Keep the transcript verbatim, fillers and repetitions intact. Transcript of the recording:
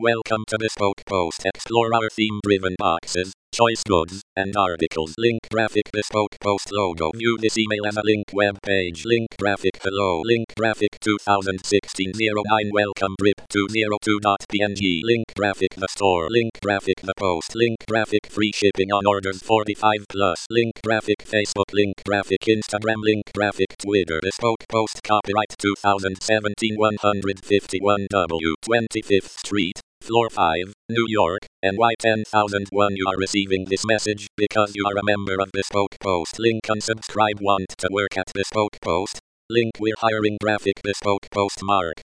Welcome to Bespoke Post. Explore our theme-driven boxes, choice goods, and articles. Link graphic Bespoke Post logo. View this email as a link web page. Link graphic below. Link graphic twenty sixteen oh nine Welcome R I P two oh two dot p n g. Link graphic the store. Link graphic the post. Link graphic free shipping on orders forty-five plus. Link graphic Facebook. Link graphic Instagram. Link graphic Twitter. Bespoke Post copyright twenty seventeen one fifty-one W twenty-fifth Street. Floor five, New York, N Y ten thousand one. You are receiving this message because you are a member of Bespoke Post. Link unsubscribe. Want to work at Bespoke Post? Link we're hiring graphic Bespoke Post Mark.